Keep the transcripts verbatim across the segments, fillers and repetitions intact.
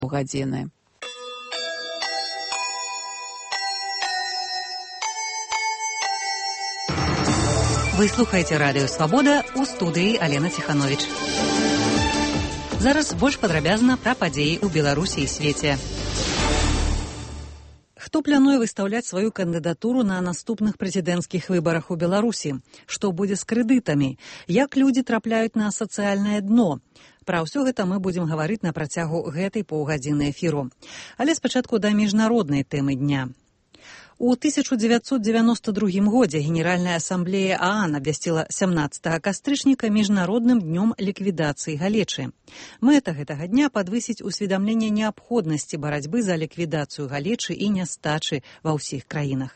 гадзіны. Вы слухаеце радыё «Свабода», у студыі Алена Ціхановіч. Зараз больш падрабязна пра падзеі ў Беларусі і свеце. Хто плануе выстаўляць сваю кандыдатуру на наступных прэзідэнцкіх выбарах у Беларусі? Што будзе з крэдытамі? Як людзі трапляюць на сацыяльнае дно? Пра ўсё гэта мы будзем гаварыць на працягу гэтай паўгадзіны эфіру. Але спачатку да міжнароднай тэмы дня. У тысяча дзевяцьсот дзевяноста другім годзе Генеральная асамблея ААН абвясціла сямнаццатага кастрычніка міжнародным днём ліквідацыі галечы. Мэта гэтага дня падвысіць усведамленне неабходнасці барацьбы за ліквідацыю галечы і нястачы ва ўсіх краінах.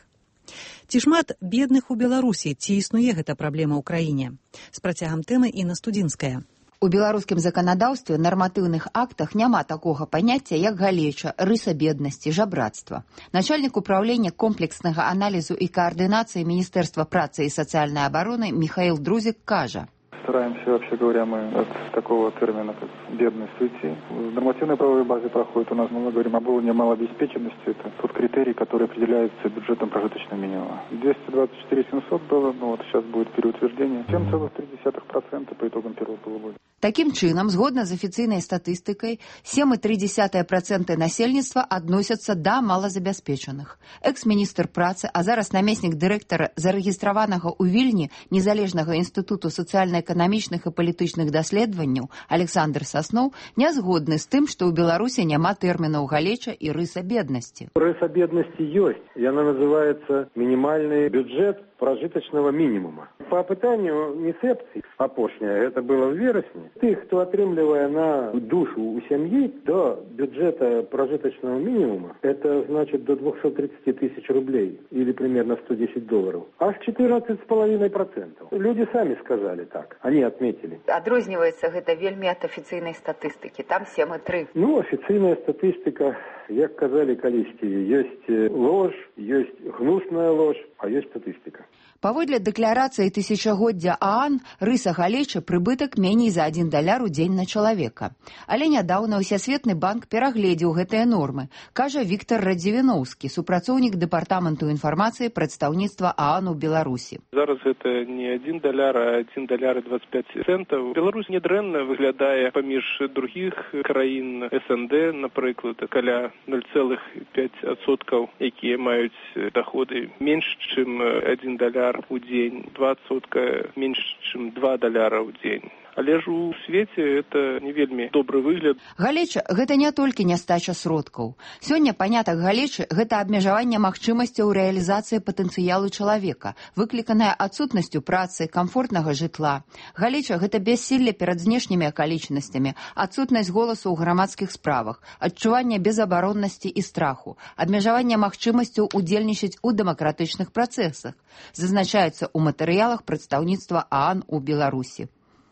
Ці шмат бедных у Беларусі, ці існуе гэта праблема ў краіне? З працягам тэмы Інна Студзінская. У беларускім заканадаўстве нарматыўных актах няма такога паняцця, як галеча, рыса беднасці, жабрацтва. Начальнік управлення комплекснага аналізу і каардынацыі Міністэрства працы і сацыяльнай абароны Михаил Друзик кажа. Стараемся, вообще говоря, мы от такого термина, как бедность, уйти. В нормативной правовой базе проходит у нас, мы говорим об уровне малообеспеченности. Это тот критерий, который определяется бюджетом прожиточного минимума. двести двадцать четыре тысячи семьсот было, но вот сейчас будет переутверждение. семь целых три десятых процента по итогам первого полугодия. Такім чынам, згодна з афіцыйнай статыстыкай, сем целых три десятых процента насельніцтва адносяцца да малазабяспечаных. Экс-міністр працы, а зараз намеснік дырэктара зарэгістраванага ў Вільні незалежнага інстытуту сацыяльна-эканамічных і палітычных даследаванняў Александр Сасноў не згодны з тым, што ў Беларусі няма тэрмінаў галеча і рыса беднасці. Рыса беднасці ёсць. Яна называецца мінімальны бюджет прожиточного минимума. По опытанию НИСЭПЦИ, апошняе, это было в вересне, тых, кто отрымливая на душу у семьи до бюджета прожиточного минимума, это значит до двести тридцать тысяч рублей, или примерно сто десять долларов, аж четырнадцать целых пять десятых процента. Люди сами сказали так, они отметили. Адрозніваецца гэта вельмі ад афіцыйнай статыстыкі, там сем целых три. Ну, официальная статистика, як казали калісьці, есть ложь, есть гнусная ложь, а есть статистика. Паводле дэкларацыі тысячагоддзя ААН, рыса галечы прыбытак меней за адзін даляр у дзень на чалавека. Але нядаўна Ўсясветны банк перагледзеў гэтыя нормы, кажа Віктор Радзівіноўскі, супрацоўнік дэпартаменту інфармацыі прадстаўніцтва ААН у Беларусі. Зараз гэта не адзін даляр, а адзін даляр і дваццаць пяць цэнтаў. Беларусь нядрэнна выглядае паміж другіх краін СНД, напрыклад, каля ноль целых пяць десятых адсоткаў, якія маюць даходы менш, чым адзін даляр у дзень, два адсотка менш, чым два даляра ў дзень. Але ж у свеце это не вельмі добры выгляд. Галеча – гэта не толькі нястача сродкаў. Сёння панятак галечы – гэта абмежаванне магчымасцяў рэалізацыі патэнцыялу чалавека, выкліканае адсутнасцю працы, камфортнага жытла. Галеча – гэта бяссілле перад знешнімі акалічнасцямі, адсутнасць голасу ў грамадскіх справах, адчуванне безабароннасці і страху, абмежаванне магчымасцяў удзельнічаць у дэмакратычных працэсах, зазначаецца ў матэрыялах прадстаўніцтва ААН у Беларусі.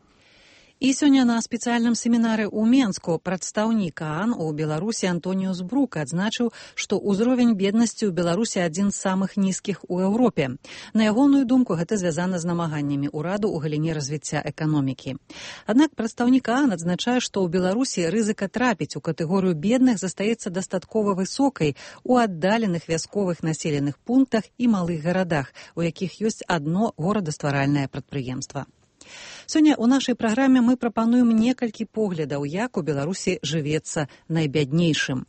І сёння на спецыяльным семінары ў Менску прадстаўнік ААН у Беларусі Антоніус Брук адзначыў, што ўзровень беднасці ў Беларусі адзін з самых нізкіх у Еўропе. На ягоную думку, гэта звязана з намаганнямі ўраду ў галіне развіцця эканомікі. Аднак прадстаўнік ААН адзначае, што ў Беларусі рызыка трапіць у катэгорыю бедных застаецца дастаткова высокай у аддаленых вясковых населеных пунктах і малых гарадах, у якіх ёсць адно горадастваральнае прадпрыемства. Сёння ў нашай праграме мы прапануем некалькі поглядаў, як у Беларусі жывецца найбяднейшым.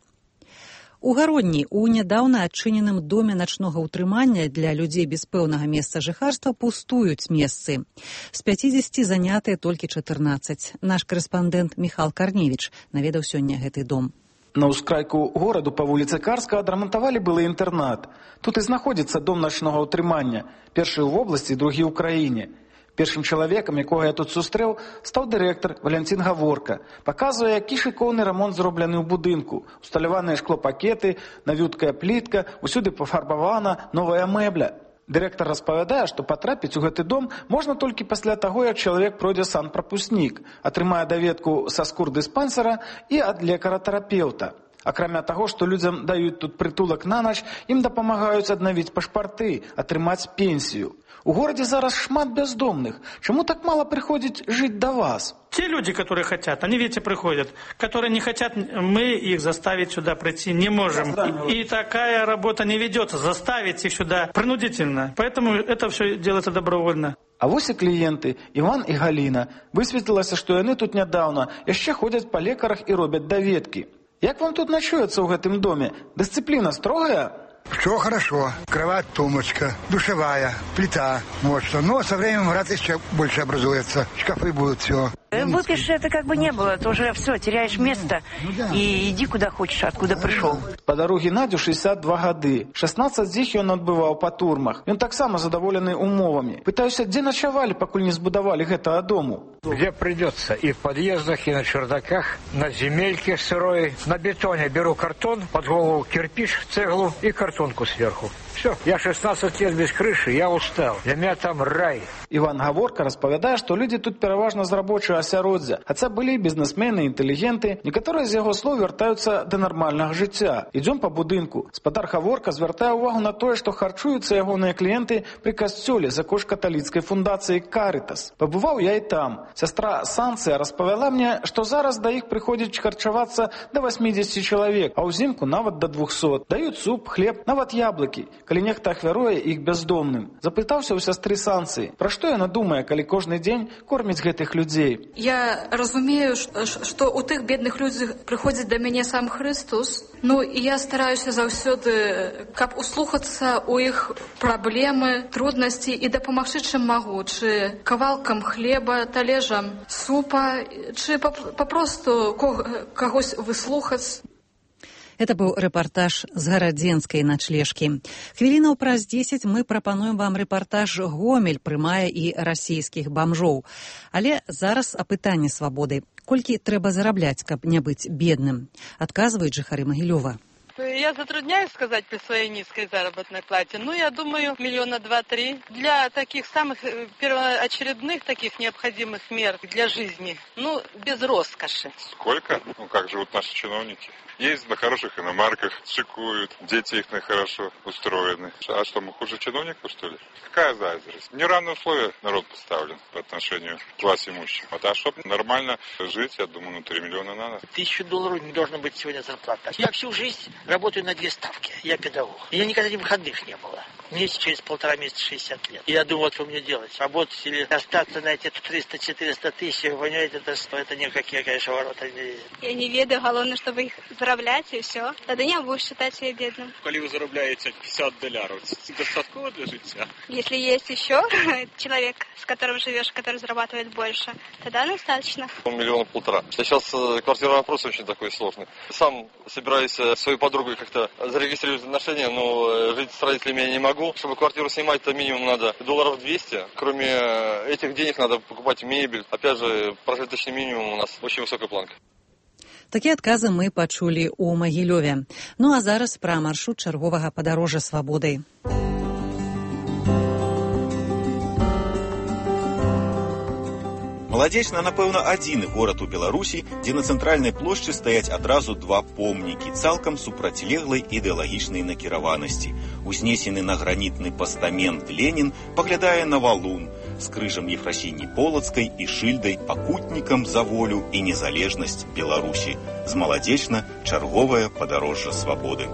У Гародні у нядаўна адчыненым доме начнога ўтрымання для людзей без пэўнага месца жыхарства пустуюць месцы. З пяцідзесяці занятыя толькі чатырнаццаць. Наш корэспандэнт Міхал Карневіч наведаў сёння гэты дом. На ўскрайку гораду па вуліцы Карска адрамантавалі былы інтэрнат. Тут і знаходзіцца дом начнога ўтрымання, першы ў вобласці, другі ў краіне. Першым чалавекам, якога я тут сустрэў, стаў дырэктар Валянцін Гаворка. Паказвае, які шыкоўны рамонт зроблены ў будынку. Усталяваныя шклопакеты, навюткая плітка, усюды пафарбавана новая мэбля. Дырэктар распавядае, што патрапіць у гэты дом можна толькі пасля таго, як чалавек пройдзе санпрапускнік, атрымае даведку са скурдыспансера і ад лекара-тэрапеўта. Акрамя таго, што людзям даюць тут прытулак на ноч, ім дапамагаюць аднавіць пашпарты, атрымаць пенсію. У горадзе зараз шмат бездомных. Чаму так мало приходит жить до вас? Те люди, которые хотят, они, видите, приходят. Которые не хотят, мы их заставить сюда прийти не можем. И, и такая работа не ведется. Заставить их сюда принудительно. Поэтому это все делается добровольно. А вось і кліенты, Іван і Галіна. Высветлілася, што яны тут нядаўна яшчэ ходзяць па лекарах і робяць даведкі. Як вам тут ночуецца ў гэтым доме? Дысцыпліна строгая? Все хорошо. Кровать, тумбочка, душевая, плита. Вот что. Но со временем град еще больше образуется. Шкафы будут, все. Выпишь, это как бы не было. Это уже все, теряешь место. Ну, да. И иди куда хочешь, откуда пришел. Падару Геннадзю шэсцьдзясят два гады. шаснаццаць з іх ён адбываў па турмах. Ён таксама задаволены умовамі. Пытаюся, дзе начавалі, пакуль не збудавалі гэтага дому? Где придется. И в подъездах, и на чердаках, на земельке сырой. На бетоне беру картон, под голову кирпич, цеглу и картонку сверху. Все. Я шестнадцать лет без крыши, я устал. Для меня там рай. Іван Гаворка распавядае, што людзі тут пераважна з рабочага асяроддзя. Хаця былі бізнесмены, інтэлігенты, некаторыя з яго слоў вяртаюцца да нармальнага жыцця. Ідзём па будынку. Спадар Гаворка звяртае ўвагу на тое, што харчуюцца ягоныя кліенты пры касцёле за кошт каталіцкай фундацыі «Карытас». Пабываў я і там. Сястра Санцыя распавяла мне, што зараз да іх прыходзіць харчавацца да васьмідзесяці чалавек, а ўзімку нават да двухсот. Даюць суп, хлеб, нават яблыкі, калі нехта ахвяруе іх бяздомным. Запытаўся ў сястры Санцыі, пра што яна думае, калі кожны дзень корміць гэтых людзей. Я разумею, што у тых бедных людзях прыходзіць да мяне сам Христос. Ну, і я стараюся заўсёды, каб услухацца ў іх праблемы, труднасці і дапамагчы чым магу, чы кавалкам хлеба, талежам супа, чы папросту кагось выслухаць. Это быў рэпартаж з гарадзенскай начлежкі. Хвілінаў праз дзесяць мы прапануем вам рэпартаж «Гомель прымае і расійскіх бамжоў». Але зараз апытанне свабоды. Колькі трэба зарабляць, каб не быць бедным? Адказваюць жыхары Магілёва. Я затрудняюсь сказать при своей низкой заработной плате. Ну, я думаю, миллиона два-три. Для таких самых первоочередных, таких необходимых мер для жизни. Ну, без роскоши. Сколько? Ну, как живут наши чиновники? Ездят на хороших иномарках, шикуют, дети их на хорошо устроены. А что, мы хуже чиновников, что ли? Какая зависть? Неравные условия народ поставлен по отношению к власть имущим. Вот, а чтобы нормально жить, я думаю, ну, три миллиона надо. Тысячу долларов не должна быть сегодня зарплата. Я всю жизнь работаю на две ставки. Я педагог. У меня никогда ни выходных не было. Мне через полтора месяца шестьдесят лет. И я думаю, что мне делать? Работать или остаться на эти триста-четыреста тысяч, понимаете, это, это никакие, конечно, ворота не есть. Я не ведаю, главное, чтобы их зараблять, и все. Тогда не будешь считать себя бедным. Коли вы заробляете пятьдесят долларов, это достаточно для життя? Если есть еще человек, с которым живешь, который зарабатывает больше, тогда достаточно. Миллиона полтора. Сейчас квартирный вопрос очень такой сложный. Сам собираюсь своей подругой как-то зарегистрировать отношения, но жить с родителями я не могу. Чтобы квартиру снимать, то минимум надо долларов двести. Кроме этих денег надо покупать мебель. Опять же, прожиточный минимум у нас очень высокая планка. Такія адказы мы пачулі ў Магілёве. Ну а зараз пра маршрут чарговага падарожжа свабодай. Маладзечна, напэўна, адзіны горад у Беларусі, дзе на цэнтральнай плошчы стаяць адразу два помнікі, цалкам супрацьлеглай ідэалагічнай накіраванасці. Узнесены на гранітны пастамент Ленін паглядае на валун з крыжам Ефрасіні Полацкай і шыльдай пакутнікам за волю і незалежнасць Беларусі. З Маладзечна чарговае падарожжа свабоды.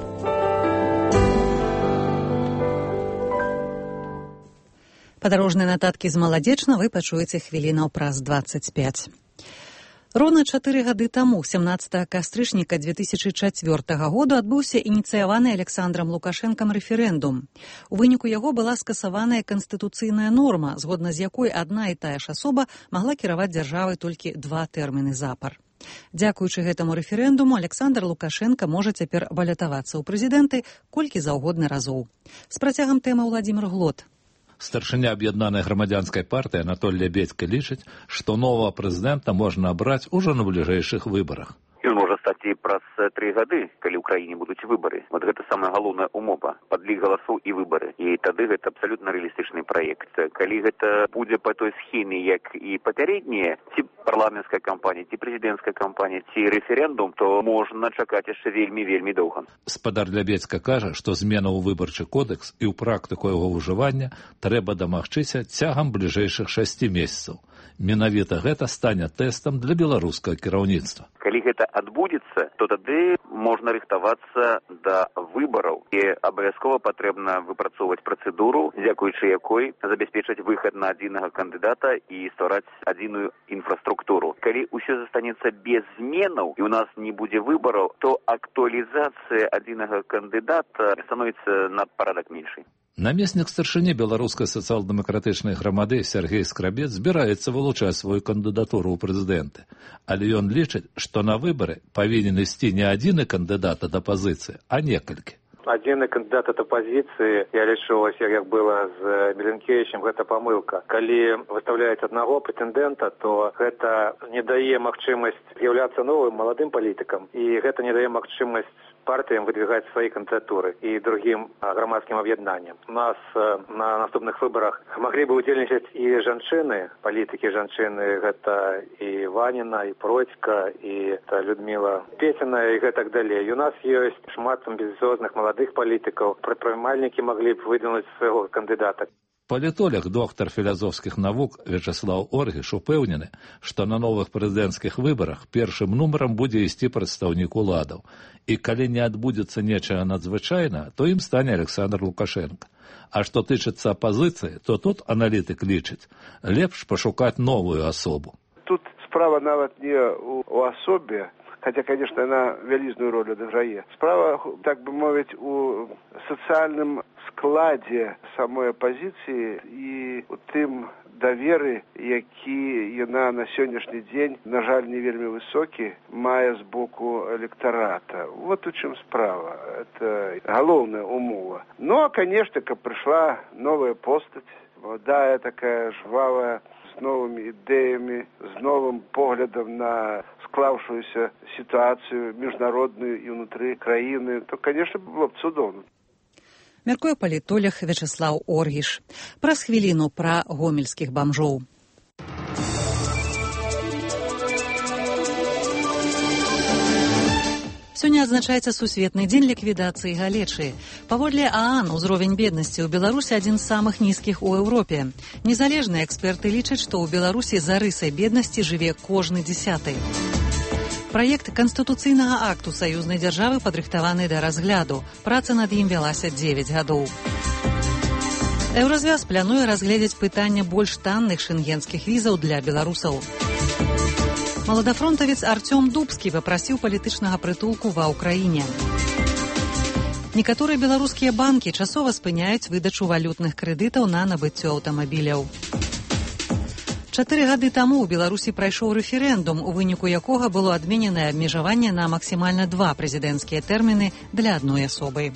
Падарожныя нататкі з Маладзечна вы пачуеце хвілінаў праз дваццаць пяць. Роўна чатыры гады таму, сямнаццатага кастрычніка дзве тысячы чацвёртага году, адбыўся ініцыяваны Александрам Лукашэнкам рэферэндум. У выніку яго была скасаваная канстытуцыйная норма, згодна з якой адна і тая ж асоба магла кіраваць дзяржавай толькі два тэрміны запар. Дзякуючы гэтаму рэферэндуму Александр Лукашенко можа цяпер балятавацца ў прэзідэнты колькі заўгодна разоў. З працягам тэмы Владзімір Глот. Старшыня аб'яднанай грамадзянскай партыі Анатоль Лябедзька лічыць, што новага прэзідэнта можна абраць ужо на бліжэйшых выбарах. Ён можа кстати, праз тры гады, калі ў краіне будуць выбары. Вот гэта самая галоўная умова. Падлік галасоў і выбары. І тады гэта абсалютна рэалістычны праект. Калі гэта будзе па той схеме, як і папярэднія, ці парламенцкая кампанія, ці прэзідэнцкая кампанія, ці рэферэндум, то можна чакаць яшчэ вельмі-вельмі доўга. Спадар Лябедзька кажа, што змена ў выбарчы кодекс і ў практыку яго ўжывання трэба дамагчыся цягам бліжэйшых шасці месяцаў. Менавіта гэта стане тэстам для беларускага кіраўніцтва. Калі гэта адбудзецца, то тады можна рыхтавацца да выбараў. І абавязкова патрэбна выпрацоўваць працэдуру, дзякуючы якой забяспечыць выхад на адзінага кандыдата і ствараць адзіную інфраструктуру. Калі ўсё застанецца без зменаў і ў нас не будзе выбараў, то актуалізацыя адзінага кандыдата становіцца на парадак меншай. Намеснік старшыні беларускай сацыял-дэмакратычнай грамады Сяргей Скрабец збіраецца вылучаць сваю кандыдатуру ў прэзідэнты. Але ён лічыць, што на выбары павінен ісці не адзіны кандыдат ад апазіцыі, а некалькі. Адзіны кандыдат ад апазіцыі, я лічу, як было з Міленкевічем, гэта памылка. Калі выставляюць аднаго прэтэндэнта, то гэта не дае магчымасць з'яўляцца новым маладым палітыкам, і гэта не дае магчымасць партыям выдвигаць свае кандыдатуры і другім грамадскім аб'яднанням. У нас на наступных выбарах маглі бы удзельнічаць і жанчыны, палітыкі жанчыны, гэта і Ваніна, і Процька, і Людміла Пеціна, і гэтак далей. У нас ёсць шмат амбіцыёзных маладых палітыкаў, прадпрымальнікі маглі б выдвинуць свайго кандыдата. Палітолог, доктар філазофскіх навук Вячеслав Оргіш упэўнены, што на новых прэзідэнцкіх выбарах першым нумарам будзе ісці прадстаўнік уладаў. І калі не адбудзецца нечага надзвычайнага, то ім стане Александр Лукашенко. А што тычыцца апазіцыі, то тут аналітык лічыць, лепш пашукаць новую асобу. Тут справа нават не ў асобе, хотя, конечно, она вялізную роль адыграе. Справа, так бы мовіць, у сацыяльным складзе самой апазіцыі і у тым даверы, які яна на сённяшні дзень, на жаль, не вельмі высокі, мае з боку электарата. Вот у чым справа. Это галоўная умова. Ну, а, конечно, каб прыйшла новая постаць, молодая такая, жвавая, з новымі ідэямі, з новым поглядам на склаўшуюся сітуацыю міжнародную і ўнутры краіны, то, конечно, было б цудоўна. Мяркуе палітолог Вячеслав Оргіш. Праз хвіліну пра гомельскіх бамжоў. Сёння адзначаецца сусветны дзень ліквідацыі галечы. Паводле ААН, узровень беднасці ў Беларусі адзін з самых нізкіх у Еўропе. Незалежныя эксперты лічаць, што ў Беларусі за рысай беднасці жыве кожны дзясяты. Праект канстытуцыйнага акту саюзнай дзяржавы падрыхтаваны да разгляду. Праца над ім вялася дзевяць гадоў. Еўразвяз плануе разгледзець пытанне больш танных шэнгенскіх візаў для беларусаў. Маладафронтавец Артём Дубскі папрасіў палітычнага прытулку ва ўкраіне. Некаторыя беларускія банкі часова спыняюць выдачу валютных крэдытаў на набыццё аўтамабіляў. Чатыры гады таму ў Беларусі прайшоў рэферэндум, у выніку якога было адмененае абмежаванне на максімальна два прэзідэнцкія тэрміны для адной асобы.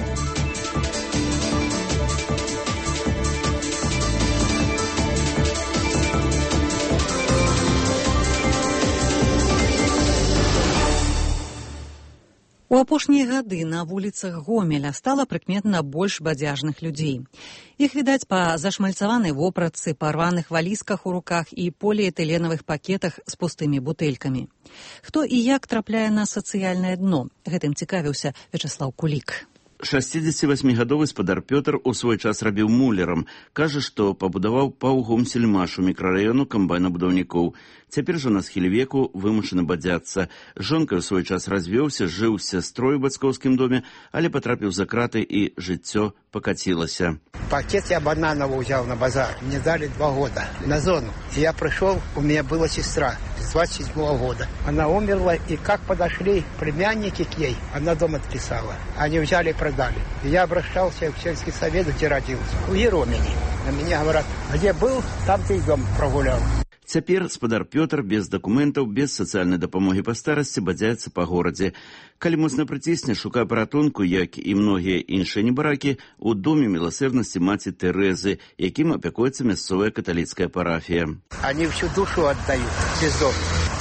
У апошнія гады на вуліцах Гомеля стала прыкметна больш бадзяжных людзей. Іх відаць па зашмальцаванай вопратцы, парваных валізках у руках і поліэтыленавых пакетах з пустымі бутэлькамі. Хто і як трапляе на сацыяльнае дно? Гэтым цікавіўся Вячеслав Кулік. шасцідзесяцівасьмігадовы спадар Пётр у свой час рабіў мулерам. Кажа, што пабудаваў паўгомсельмаш у мікрараёну камбайнабудаўнікоў. Цяпер жа на схіле веку вымушаны бадзяцца. Жонка ў свой час развёўся, жыў у сястрой у бацькоўскім доме, але патрапіў за краты і жыццё пакацілася. Пакет я бананов взял на базар. Мне дали два года на зону. И я пришел, у меня была сестра с двадцать седьмого года. Она умерла, и как подошли племянники к ней, она дом отписала. Они взяли и продали. И я обращался в сельский совет, где родился, в Еромине. На меня говорят, где был, там ты и дом прогулял. Цяпер спадар Пётр без дакументаў, без сацыяльнай дапамогі па старасці бадзяецца па горадзе. Калі моцна прыцісне, шукае паратунку, як і многія іншыя небаракі, у доме міласэрнасці маці Тэрэзы, якім апякуецца мясцовая каталіцкая парафія. Они всю душу отдают, без дома.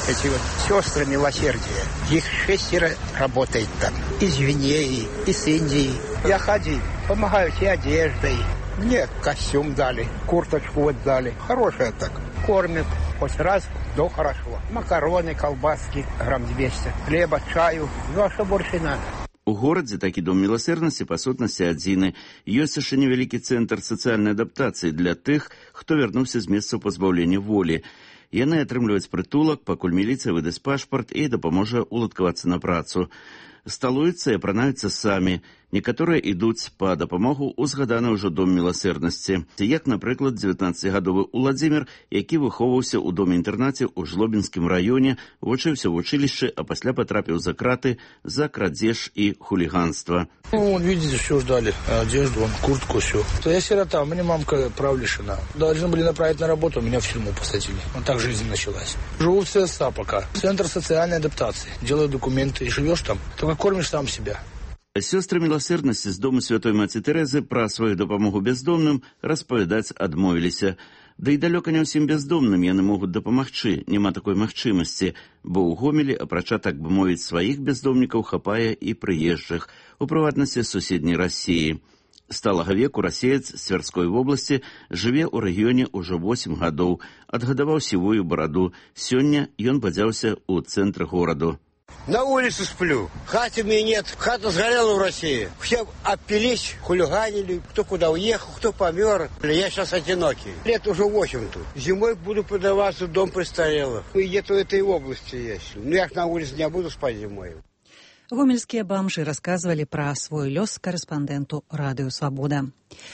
эти вот сестры милосердия. Их шестеро работает там. Из Гвинеи, из Индии. Я ходил, помогаю и одеждой. Мне костюм дали, курточку вот дали. Хорошая так. Кормят хоть раз, да хорошо. Макароны, колбаски, грамм двести. Хлеба, чаю. Ну а что больше надо? У горадзе такі дом міласэрнасці па сутнасці адзіны. Ёсць яшчэ невялікі цэнтр сацыяльнай адаптацыі для тых, хто вярнуўся з месцаў пазбаўлення волі. Яны атрымліваюць прытулак, пакуль міліцыя выдасць пашпарт і дапаможа уладкавацца на працу. Сталуюцца і апранаюцца самі. Некаторыя ідуць па дапамогу ў згаданы ўжо дом міласэрнасці. Як, напрыклад, дзевятнаццацігадовы Уладзімір, які выхоўваўся ў доме-інтэрнаце ў Жлобінскім раёне, вучыўся в училище, а пасля потрапіў за краты за крадеж и хулиганство. Ну, вон, видите, все ждали. Одежду, вон, куртку, все. Я сирота, у меня мамка прав лишена. Должны были направить на работу, меня в тюрьму посадили. Вот так жизнь началась. Живу в ЦСА пока. Центр социальной адаптации. Делаю документы и живешь там. Только кормишь сам себя. Сёстры міласэрнасці з дому Святой Маці Тэрэзы пра сваю дапамогу бяздомным распавядаць адмовіліся. Да і далёка не ўсім бяздомным яны могуць дапамагчы, няма такой магчымасці, бо ў Гомелі, апрача, так бы мовіць, сваіх бяздомнікаў хапае і прыезджых, у прыватнасці з суседняй Расіі. Сталага веку расеец з Цвярской вобласці жыве ў рэгіёне ўжо восемь гадоў, адгадаваў сівую бараду. Сёння ён бадзяўся ў цэнтры гораду. На улице сплю. Хаты у меня нет. Хата сгорела в России. Все опились, хулиганили. Кто куда уехал, кто помер. Я сейчас одинокий. Лет уже восемь тут. Зимой буду подаваться в дом престарелых. И где-то в этой области есть. Ну, я на улице не буду спать зимой. Гомельские бомжи рассказывали про свой лёс корреспонденту Радио Свобода.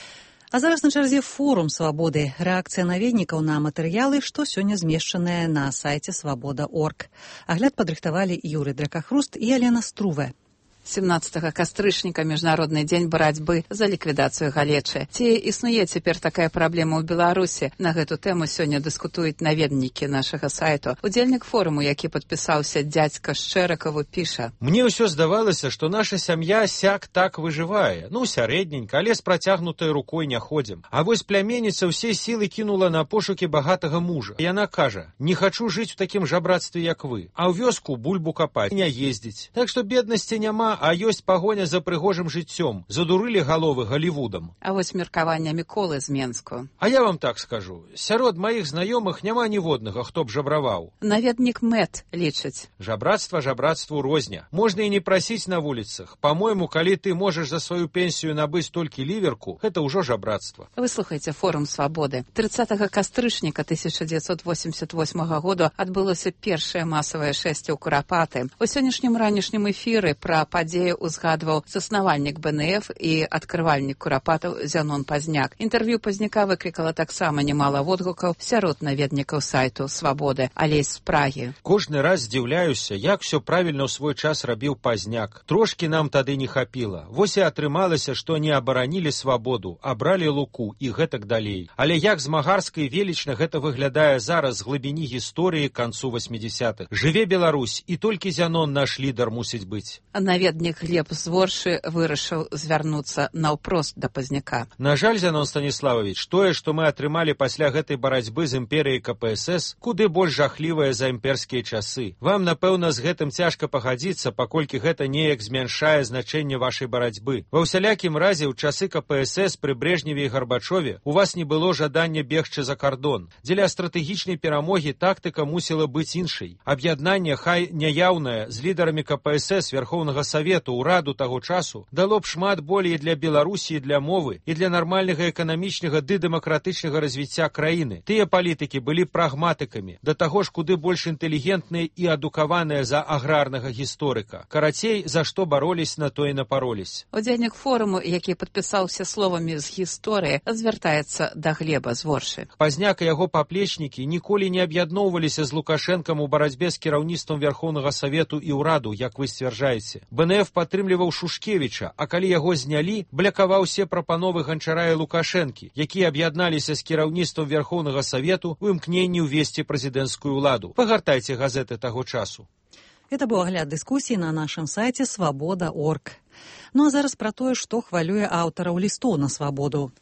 А зараз на чарзе форум свабоды. Рэакцыя наведнікаў на матэрыялы, што сёння змешчаныя на сайце свабода точка орг. Агляд падрыхтавалі Юрый Дракахруст і Алена Струве. семнадцатага кастрычніка міжнародны дзень барацьбы за ліквідацыю галечы. Ці існуе цяпер такая праблема ў Беларусі? На гэту тэму сёння дыскутуюць наведнікі нашага сайту. Удзельнік форуму, які падпісаўся дзядзька Шчэракаву, піша: Мне ўсё здавалася, што наша сям'я сяк так выжывае. Ну, сярэдненька, але з працягнутай рукой не ходзім. А вось пляменніца ўсе сілы кінула на пошукі багатага мужа. Яна кажа: не хачу жыць у такім жабрацтве, як вы. А ў вёску бульбу капаць не ездзіць. Так што беднасці няма, а ёсць пагоня за прыгожым жыццём. Задурылі галовы Галівудам. А вось меркаванне Міколы з Менску. А я вам так скажу. Сярод маіх знаёмых няма ніводнага, хто б жабраваў. Наведнік Мэт лічыць: жабрацтва жабрацтву розня. Можна і не прасіць на вуліцах. Па-мойму, калі ты можаш за сваю пенсію набыць толькі ліверку, гэта ўжо жабрацтва. Вы слухаеце форум свабоды. трыццатага кастрычніка тысяча дзевяцьсот восемьдесят восьмага года адбылося першае масавае шэсце ў Курапаты. У сённяшнім ранішнім эфіры пра падзею узгадваў заснавальнік бэ эн эф і адкрывальнік Курапатаў Зянон Пазняк. Інтэрв'ю Пазняка выклікала таксама немала водгукаў сярод наведнікаў сайту Свабоды. Алесь з Прагі. Кожны раз здзіўляюся, як все правільна ў свой час рабіў Пазняк. Трошкі нам тады не хапіла. Вось і атрымалася, што не абаранілі свабоду, а бралі луку і гэтак далей. Але як змагарска і велічна гэта выглядае зараз з глыбіні гісторыі канцу восьмідзесятых. Жыве Беларусь, і толькі Зянон наш лідар мусіць быць. Наведнік Глеб Зворшы вырашыў звярнуцца наўпрост да Пазняка. На жаль, Зянон Станіславович, тое, што мы атрымалі пасля гэтай барацьбы з імперыяй ка пэ эс эс, куды больш жахлівае за імперскія часы. Вам, напэўна, з гэтым цяжка пагадзіцца, паколькі гэта неяк змяншае значэнне вашай барацьбы. Ва ўсялякім разе, ў часы ка пэ эс эс пры Брежневе і Гарбачове у вас не было жадання бегчы за кардон. Дзеля стратэгічнай перамогі тактыка мусіла быць іншай. Аб'яднанне, хай няяўнае, з лідарамі ка пэ эс эс, Верховнага Савету, ураду таго часу, дало б шмат болей для Беларусі, для мовы і для нармальнага эканамічнага ды дэмакратычнага развіцця краіны. Тыя палітыкі былі прагматыкамі, да таго ж куды больш інтэлігентныя і адукаваныя за аграрнага гісторыка. Карацей, за што баролісь, на то і напаролісь. Удзельнік форуму, які падпісаўся словамі з гісторыі, звяртаецца да Глеба Зворшы. Пазняк і яго паплечнікі ніколі не аб'ядноўваліся з Лукашэнкам у барацьбе з кіраўніцтвам Верховнага Савету і ўраду, як вы сцвярджаеце. бэ эн эф падтрымліваў Шушкевіча, а калі яго знялі, блякаваў усе прапановы Ганчара і Лукашэнкі, якія аб'ядналіся з кіраўніцтвам Верховнага Савету ў імкненні ўвесці прэзідэнцкую ўладу. Пагартайце газеты таго часу. Это быў агляд дыскусіі на нашым сайце свабода точка орг. Ну а зараз пра тое, што хвалюе аўтараў лістоў на свабоду.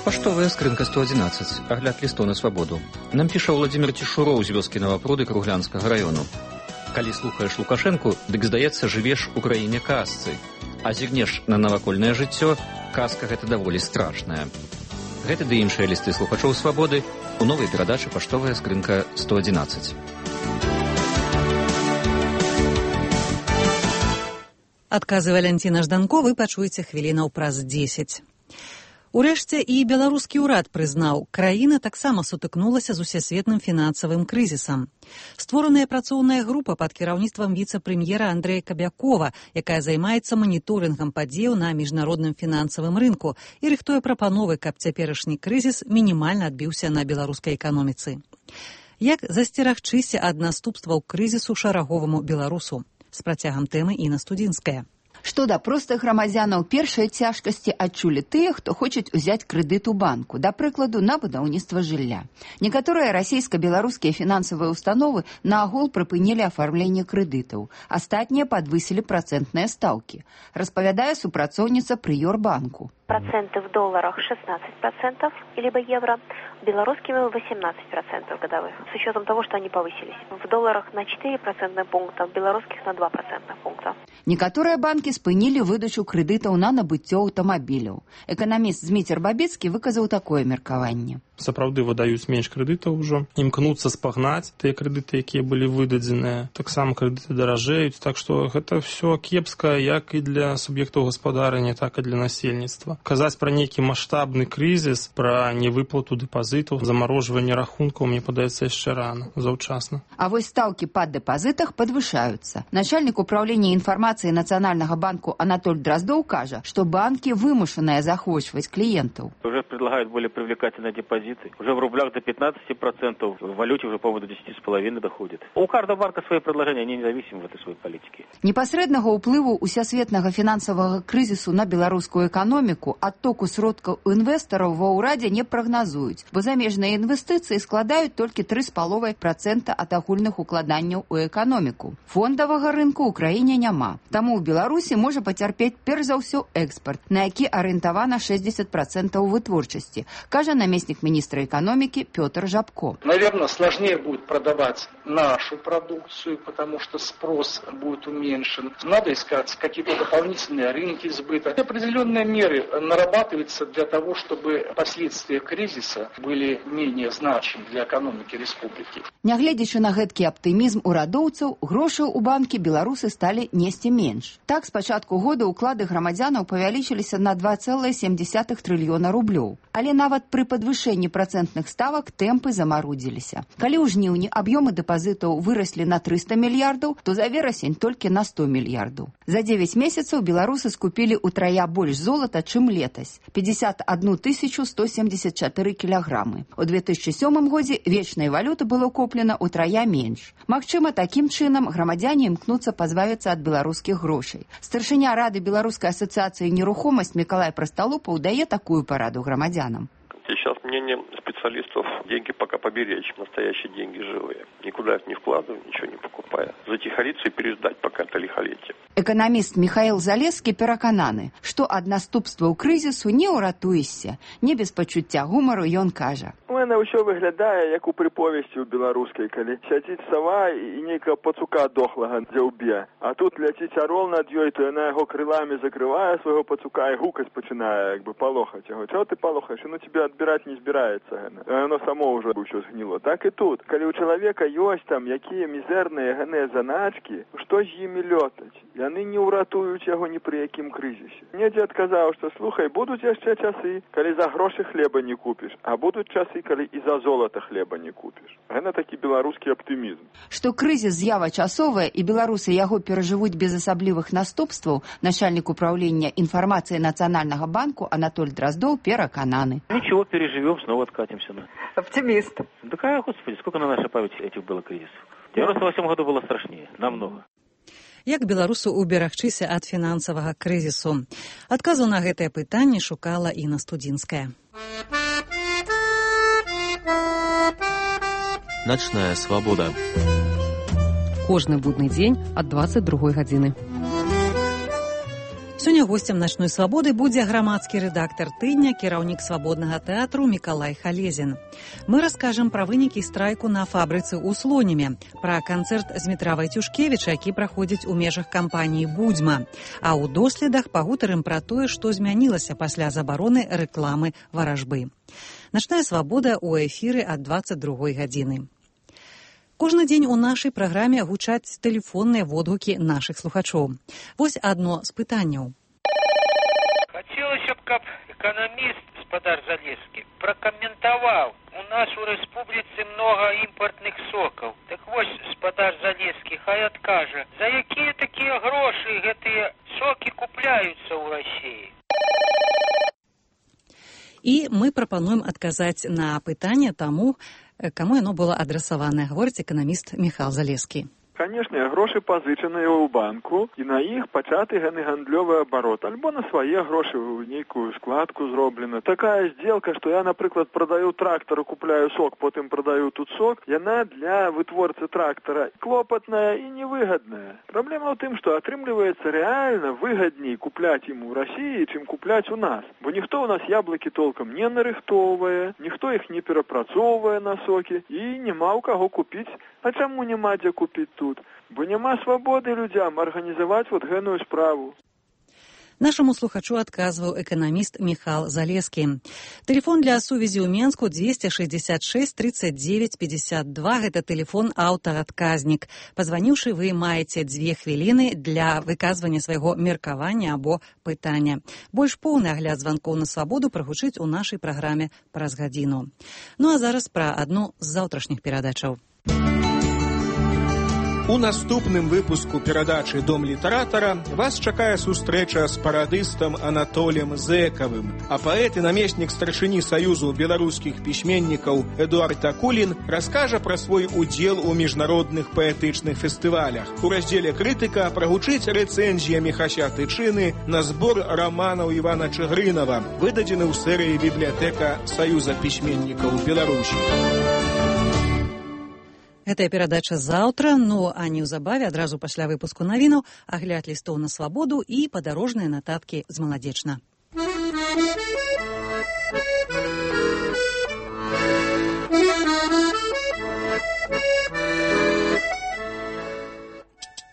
Паштовая скрынка сто одиннадцать. Агляд лістоў на свабоду. Нам піша Владзімир Цішуроў з вёскі Навапруды Круглянскага раёну. Калі слухаеш Лукашэнку, дык здаецца, жывеш у краіне казцы. А зірнеш на навакольнае жыццё, казка гэта даволі страшная. Гэта ды іншыя лісты слухачоў свабоды у новай перадачы «Паштовая скрынка сто одиннадцать». Адказы Валянціна Жданко вы пачуеце хвілінаў праз дзесяць. Урэшце і беларускі ўрад прызнаў, краіна таксама сутыкнулася з усесветным фінансавым крызісам. Створаная працоўная група пад кіраўніцтвам віцэ-прэм'ера Андрэя Кабякова, якая займаецца маніторынгам падзеяў на міжнародным фінансавым рынку і рыхтуе прапановы, каб цяперашні крызіс мінімальна адбіўся на беларускай эканоміцы. Як засцерагчыся ад наступстваў крызісу шараговаму беларусу? З працягам тэмы Інна Студзінская. Што да простых грамадзянаў, першыя цяжкасці адчулі тыя, хто хочуць узяць крэдыт у банку, да прыкладу, на будаўніцтва жылля. Некаторыя расійска-беларускія фінансавыя установы наогул прыпынілі афармленне крэдытаў, астатнія падвысілі працэнтныя стаўкі, распавядае супрацоўніца Прыёрбанку. Проценты в долларах шестнадцать процентов, либо евро, белорусскими восемнадцать процентов годовых, с учетом того, что они повысились. В долларах на четыре процентных пункта, в белорусских на два процентных пункта. Некаторыя банкі спынілі выдачу крэдытаў на набыццё аўтамабіляў. Эканаміст Зміцер Бабіцкі выказаў такое меркаванне. Сапраўды выдаюць менш крэдытаў ужо, імкнуцца спагнаць тыя крэдыты, якія былі выдадзеныя. Таксама крэдыты даражэюць, так што гэта ўсё кепска як і для суб'ектаў гаспадарання, так і для насельніцтва. Казаць пра нейкі маштабны крызіс, пра невыплату дэпазітаў, замарожванне рахункаў, мне падаецца яшчэ рана, заўчасна. А вось стаўкі па дэпазітах падвышаюцца. Начальнік управлення інфармацыі Нацыянальнага банку Анатоль Дроздоў кажа, што банкі вымушаныя захвочваць кліентаў. Уже предлагают более привлекательные депозиты. Уже в рублях до пятнадцати процентов, в валюте уже, по-моему, до десяти с половиной доходит. У каждого банка свои предложения, они независимы в этой своей политике. Непасрэднага ўплыву усесветнага фінансавага крызісу на беларускую эканоміку, адтоку сродкаў інвестараў ва ўрадзе не прагназуюць, бо замежныя інвестыцыі складаюць толькі тры з паловай працэнта ад агульных укладанняў у эканоміку. Фондавага рынку ў краіне няма. Таму ў Беларусі можа пацярпець перш за ўсё экспарт, на які арыентавана шэсцьдзесят процентов вытворчасці, кажа намеснік министра экономики Петр Жабко. Наверное, сложнее будет продавать нашу продукцию, потому что спрос будет уменьшен. Надо искать какие-то дополнительные рынки сбыта. Определенные меры нарабатываются для того, чтобы последствия кризиса были менее значимы для экономики республики. Нягледзячы на гэткі аптымізм урадоўцаў, грошаў у банкі беларусы сталі несці менш. Так, з пачатку года ўклады грамадзянаў павялічыліся на два целых семь десятых трыльёна рублёў. Але нават пры падвышэнні процентных ставак тэмпы замарудзіліся. Калі ў жніўні аб'ёмы дэпазітаў выраслі на трыста мільярдаў, то за верасень толькі на сто мільярдаў. За дзевяць месяцаў беларусы скупілі утрая больш золата, чым летась – пятьдесят одну тысячу сто семьдесят четыре кілаграмы. У две тысячи сёмым годзе вечнай валюты было куплена утрая менш. Магчыма, такім чынам грамадзяне імкнуцца пазбавіцца ад беларускіх грошай. Старшыня Рады Беларускай асацыяцыі нерухомасць Мікалай Прасталупаў дае такую параду грамадзянам. Сейчас мнение специалистов – деньги пока поберечь, настоящие деньги живые. Никуда их не вкладывая, ничего не покупая. Затихариться и переждать пока это лихолетие. Эканаміст Михаил Залескі перакананы, што ад наступстваў крызісу не ўратуешся. Не без пачуцця гумару ён кажа. У мене ўсё выглядае, як у прыповесці ў беларускай, калі сядзіць сава і нейкая пацука дохлага дзяўбе. А тут ляціць арол над ёй, то яна яго крыламі закрывае свайго пацука і гукаць пачынае, як бы палохаць яго. Чаго ты палохаеш? Ну тебе адбіраць не збіраецца. Яно само ўжо ўсё згніло. Так і тут. Калі ў чалавека ёсць там якія мізэрныя гэныя заначкі, што з імі лётаць? Яны не ўратуюць яго ні пры якім крызісе. Мне дзед казаў, што слухай, будуць яшчэ часы, калі за грошы хлеба не купіш, а будуць часы, калі і за золата хлеба не купіш. Гэта такі беларускі аптымізм. Што крызіс з'ява часовая і беларусы яго перажывуць без асаблівых наступстваў, начальнік управлення інфармацыі Нацыянальнага банку Анатоль Дроздоў перакананы. Ничего, переживем, снова откатимся. Оптимист. Да какая, господи, сколько на нашей памяти этих было кризисов. В девяносто восьмом году было страшнее, намного. Як беларусу уберагчыся ад фінансавага крызісу? Адказу на гэтае пытанне шукала Інна Студзінская. Начная свабода. Кожны будны дзень ад дваццаць другой гадзіны. Сёння госцем начной свабоды будзе грамадскі рэдактар тыдня, кіраўнік свабоднага тэатру Мікалай Халезін. Мы раскажам пра вынікі страйку на фабрыцы ў Слоніме, пра канцэрт Змітра Вайцюшкевіча, які праходзіць у межах кампаніі «Будзьма». А ў доследах пагутарым пра тое, што змянілася пасля забароны рэкламы варажбы. Начная свабода ў эфіры ад дваццаць другой гадзіны. Кожны дзень у нашай праграме гучаць тэлефонныя водгукі нашых слухачоў. Вось адно з пытанняў. Хацелася б, каб эканаміст, гаспадар Залескі, пракаментаваў. У нас у рэспубліцы многа імпартных сокаў. Так вось, гаспадар Залескі, хай адкажа, за якія такія грошы гэтыя сокі купляюцца ў Расіі? І мы прапануем адказаць на пытанне таму, каму яно было адрасаванае, гаворыць эканаміст Міхал Залескі. Канешне, грошы пазычаныя ў банку, і на іх пачаты гэны гандлёвы абарот, альбо на свае грошы ў нейкую складку зроблена. Такая здзелка, што я, напрыклад, прадаю трактар, купляю сок, потым прадаю тут сок, яна для вытворцы трактара клопатная і невыгадная. Праблема ў тым, што атрымліваецца рэальна выгадней купляць ім у Расіі, чым купляць у нас. Бо ніхто ў нас яблыкі толкам не нарыхтоўвае, ніхто іх не перапрацоўвае на сокі, і няма ў каго купіць. А чаму няма дзе купіць тут? Бо няма свабоды людзям арганізаваць вот гэную справу. Нашаму слухачу адказваў эканаміст Міхал Залескі. Тэлефон для сувязі ў Менску двести шестьдесят шесть тридцать девять пятьдесят два. Гэта тэлефон аўтар-адказнік. Пазваніўшы, вы маеце дзве хвіліны для выказвання свайго меркавання або пытання. Больш поўны агляд званкоў на свабоду прагучыць у нашай праграме праз гадзіну. Ну а зараз пра адну з заўтрашніх перадачаў. У наступным выпуску перадачы «Дом літаратара» вас чакае сустрэча з парадыстам Анатолем Зэкавым, а паэт і намеснік старшыні Саюзу беларускіх пісьменнікаў Эдуард Акулін раскажа пра свой удзел у міжнародных паэтычных фестывалях. У раздзеле «Крытыка» прагучыць рэцэнзія Міхася Тычыны на збор раманаў Івана Чыгрынава, выдадзены ў серыі «Бібліятэка Саюза пісьменнікаў Беларусі». Гэтая перадача заўтра, ну а неўзабаве адразу пасля выпуску навінаў агляд лістоў на свабоду і падарожныя нататкі з маладзечна.